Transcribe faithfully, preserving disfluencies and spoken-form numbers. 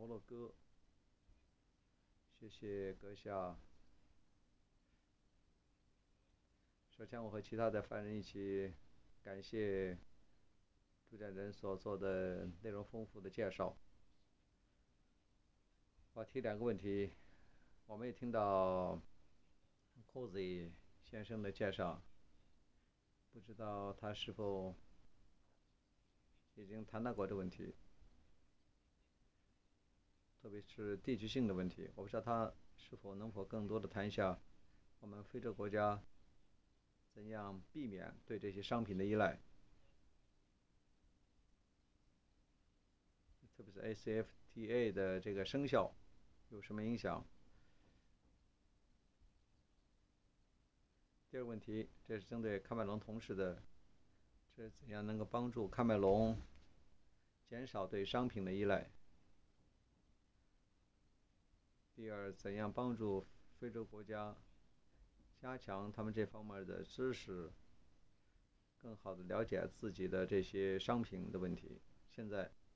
洛哥。谢谢阁下。首先，我和其他的犯人一起感谢主讲人所做的内容丰富的介绍。我提两个问题。我没有听到 Cozy 先生的介绍，不知道他是否已经谈到过这个问题，特别是地区性的问题。我不知道他是否能否更多的谈一下我们非洲国家怎样避免对这些商品的依赖，特别是 A C F T A 的这个生效有什么影响？第二个问题，这是针对喀麦隆同事的，这怎样能够帮助喀麦隆减少对商品的依赖？第二，怎样帮助非洲国家加强他们这方面的知识，更好的了解自己的这些商品的问题？现在